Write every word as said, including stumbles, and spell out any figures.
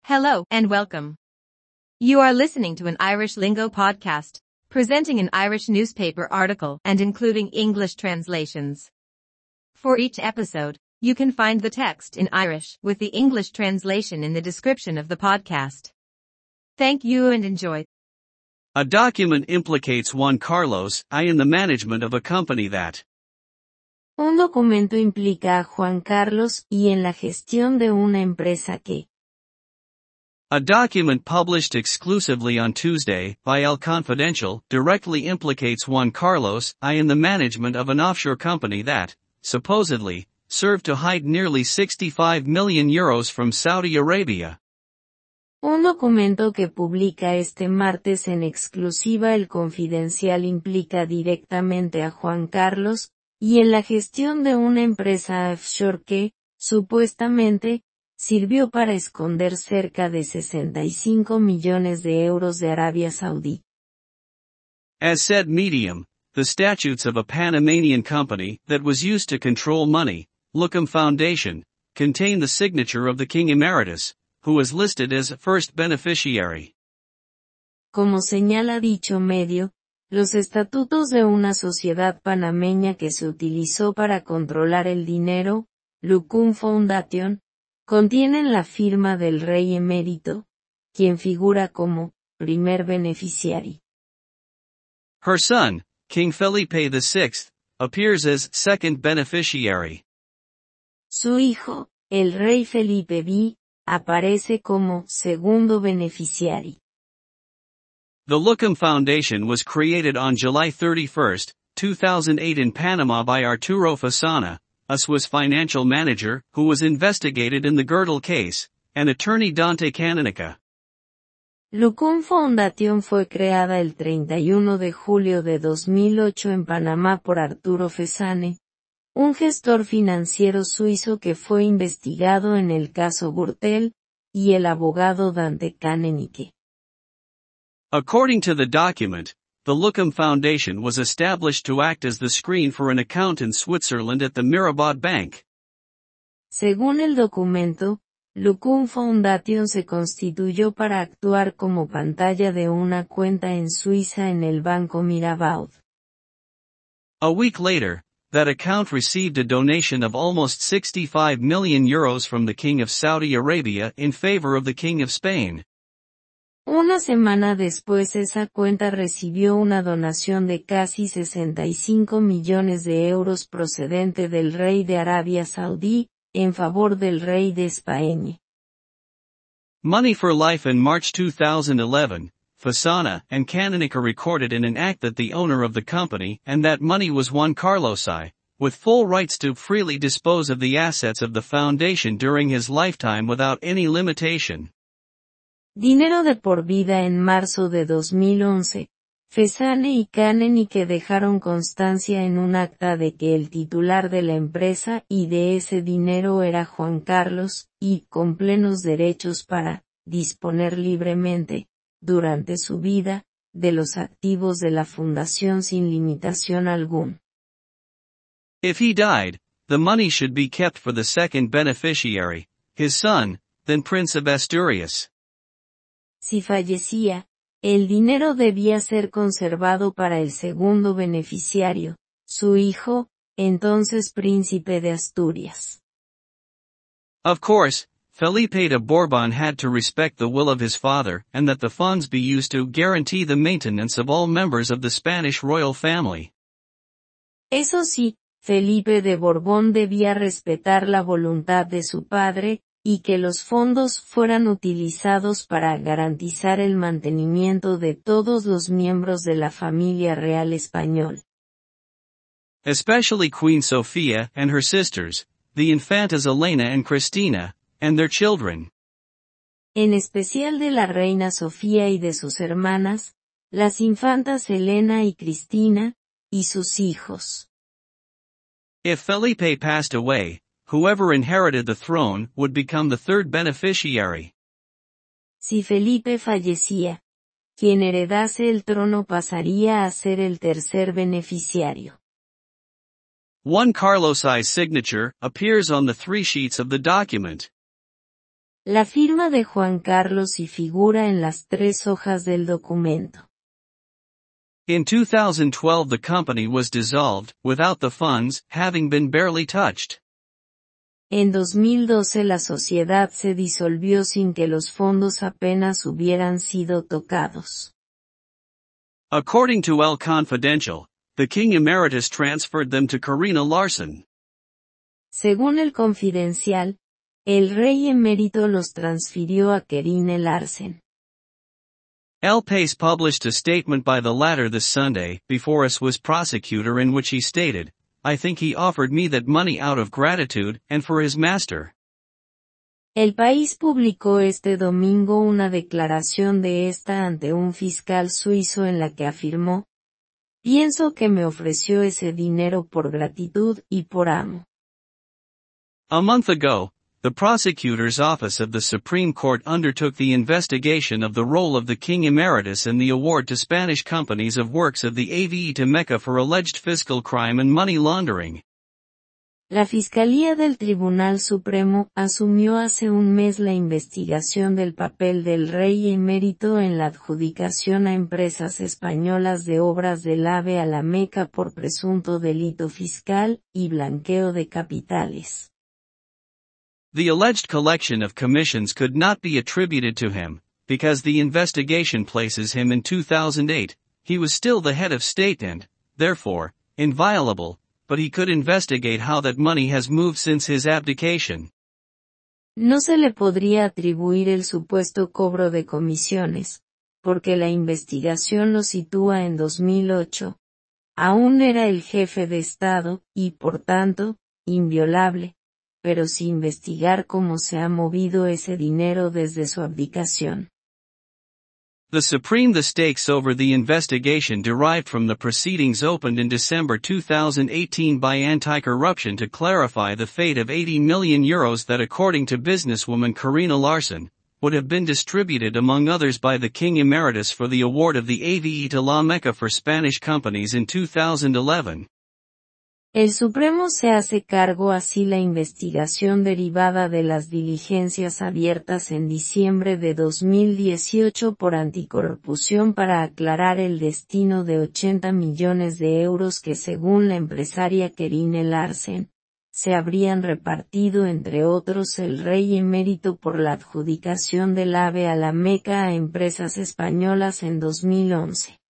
Hello and welcome. You are listening to an Irish Lingo podcast, presenting an Irish newspaper article and including English translations. For each episode, you can find the text in Irish with the English translation in the description of the podcast. Thank you and enjoy. A document implicates Juan Carlos I in the management of a company that. Un documento implica a Juan Carlos y en la gestión de una empresa que. A document published exclusively on Tuesday by El Confidential directly implicates Juan Carlos I in the management of an offshore company that, supposedly, served to hide nearly sixty-five million euros from Saudi Arabia. Un documento que publica este martes en exclusiva El Confidencial implica directamente a Juan Carlos y en la gestión de una empresa offshore que, supuestamente, sirvió para esconder cerca de sesenta y cinco millones de euros de Arabia Saudí. As said Medium, the statutes of a Panamanian company that was used to control money, Lookham Foundation, contain the signature of the King Emeritus, who was listed as first beneficiary. Como señala dicho medio, los estatutos de una sociedad panameña que se utilizó para controlar el dinero, Lookham Foundation, contienen la firma del rey emérito, quien figura como primer beneficiario. Her son, King Felipe the sixth, appears as second beneficiary. Su hijo, el rey Felipe segundo, aparece como segundo beneficiario. The Lookham Foundation was created on July thirty-first, two thousand eight in Panama by Arturo Fasana, a Swiss financial manager who was investigated in the Girdle case, and attorney Dante Canonica. Lookham Foundation fue creada el treinta y uno de julio de dos mil ocho en Panamá por Arturo Fasane, un gestor financiero suizo que fue investigado en el caso Gürtel, y el abogado Dante Canonica. According to the document, the Lookham Foundation was established to act as the screen for an account in Switzerland at the Mirabaud Bank. Según el documento, Lookham Foundation se constituyó para actuar como pantalla de una cuenta en Suiza en el Banco Mirabaud. A week later, that account received a donation of almost sixty-five million euros from the King of Saudi Arabia in favor of the King of Spain. Una semana después esa cuenta recibió una donación de casi sesenta y cinco millones de euros procedente del rey de Arabia Saudí, en favor del rey de España. Money for Life in March two thousand eleven, Fasana and Canonica recorded in an act that the owner of the company and that money was Juan Carlos I, with full rights to freely dispose of the assets of the foundation during his lifetime without any limitation. Dinero de por vida en marzo de dos mil once, Fasane y Canonica dejaron constancia en un acta de que el titular de la empresa y de ese dinero era Juan Carlos, y con plenos derechos para disponer libremente, durante su vida, de los activos de la fundación sin limitación alguna. If he died, the money should be kept for the second beneficiary, his son, then Prince of Asturias. Si fallecía, el dinero debía ser conservado para el segundo beneficiario, su hijo, entonces príncipe de Asturias. Of course, Felipe de Bourbon had to respect the will of his father and that the funds be used to guarantee the maintenance of all members of the Spanish royal family. Eso sí, Felipe de Borbón debía respetar la voluntad de su padre, y que los fondos fueran utilizados para garantizar el mantenimiento de todos los miembros de la familia real española. Especially Queen Sofía and her sisters, the infantas Elena and Cristina, and their children. En especial de la reina Sofía y de sus hermanas, las infantas Elena y Cristina, y sus hijos. If Felipe passed away, whoever inherited the throne would become the third beneficiary. Si Felipe fallecía, quien heredase el trono pasaría a ser el tercer beneficiario. Juan Carlos I's signature appears on the three sheets of the document. La firma de Juan Carlos y figura en las tres hojas del documento. In two thousand twelve the company was dissolved, without the funds having been barely touched. En dos mil doce la sociedad se disolvió sin que los fondos apenas hubieran sido tocados. According to El Confidential, the King Emeritus transferred them to Karina Larson. Según El Confidencial, el rey emérito los transfirió a Karine Larsen. El País published a statement by the latter this Sunday, before us was prosecutor, in which he stated, "I think he offered me that money out of gratitude, and for his master." El País publicó este domingo una declaración de esta ante un fiscal suizo en la que afirmó, "Pienso que me ofreció ese dinero por gratitud y por amo." A month ago, the prosecutor's office of the Supreme Court undertook the investigation of the role of the King Emeritus in the award to Spanish companies of works of the A V E to Mecca for alleged fiscal crime and money laundering. La Fiscalía del Tribunal Supremo asumió hace un mes la investigación del papel del rey emérito en la adjudicación a empresas españolas de obras del AVE a la Meca por presunto delito fiscal y blanqueo de capitales. The alleged collection of commissions could not be attributed to him, because the investigation places him in two thousand eight, he was still the head of state and, therefore, inviolable, but he could investigate how that money has moved since his abdication. No se le podría atribuir el supuesto cobro de comisiones, porque la investigación lo sitúa en dos mil ocho. Aún era el jefe de Estado, y por tanto, inviolable, pero sin investigar cómo se ha movido ese dinero desde su abdicación. The Supreme The stakes over the investigation derived from the proceedings opened in December two thousand eighteen by Anti-Corruption to clarify the fate of eighty million euros that, according to businesswoman Karina Larson, would have been distributed among others by the King Emeritus for the award of the A V E to La Meca for Spanish companies in two thousand eleven. El Supremo se hace cargo así la investigación derivada de las diligencias abiertas en diciembre de dos mil dieciocho por anticorrupción para aclarar el destino de ochenta millones de euros que, según la empresaria Karine Larsen, se habrían repartido entre otros el rey emérito por la adjudicación del AVE a la Meca a empresas españolas en dos mil once.